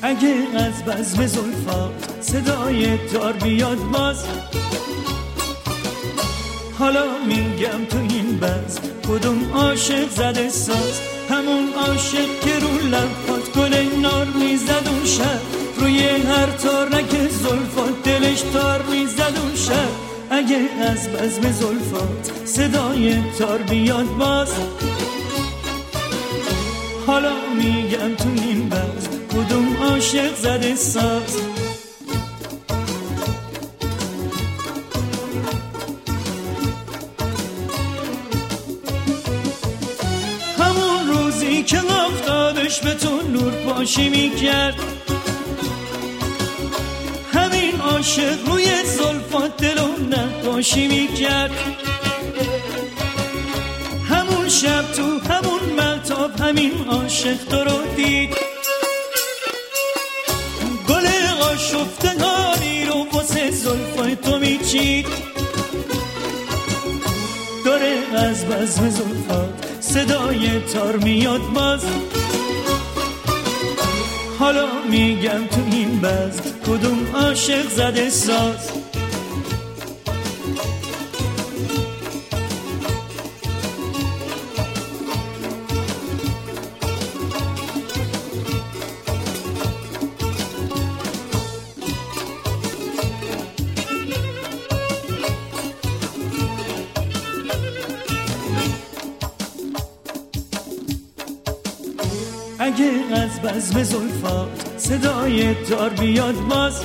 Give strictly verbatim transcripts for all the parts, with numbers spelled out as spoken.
اگه از بزم زلفات صدای تار بیاد باز، حالا میگم تو این بزم کدوم عاشق زده ساز، همون عاشق که رو لبات گل نار میزد اون شب، روی هر تارک زلفات دلش تار میزد اون شب. اگه از بزم زلفات صدای تار بیاد باز، حالا میگم تو این بزم کدوم عاشق زده ساز. همون روزی که آفتابش به تو نور پاشی میکرد، همین عاشق روی زلفات دل و نقاشی میکرد. همون شب تو همون مهتاب همین عاشق تو رو دید، گل آشفتگانی رو واسه زلفای تو میچید. داره از بزم زلفات صدای تار میاد باز، حالا میگم تو این بزم کدوم عاشق زده ساز. اگه از بزم زلفات صدای تار بیاد باز،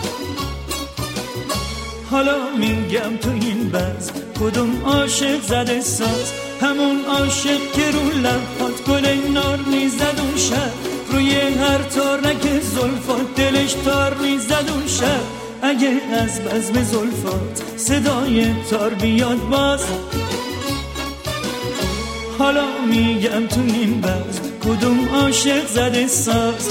حالا میگم تو این بزم کدوم عاشق زده ساز، همون عاشق که رو لبات گل نار میزد اون شب، روی هر تارک زلفات دلش تار میزد اون شب. اگه از بزم زلفات صدای تار بیاد باز، حالا میگم تو این بزم کدوم عاشق زده ساز.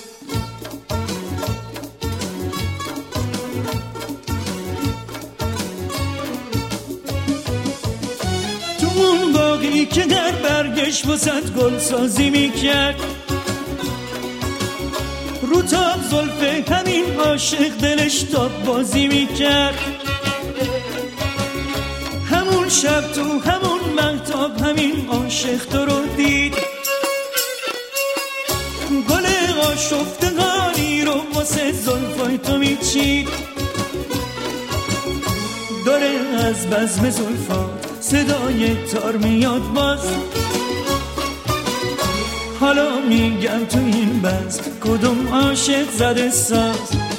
تو اون باقی که در برگش وسط گل سازی میکرد، رو تاب زلفه همین عاشق دلش تاب بازی میکرد. همون شب تو همون مهتاب همین عاشق تو رو دید، گل آشفتگانی رو واسه زلفای تو میچید. داره از بزم زلفات صدای تار میاد باز، حالا میگم تو این بزم کدوم عاشق زده ساز.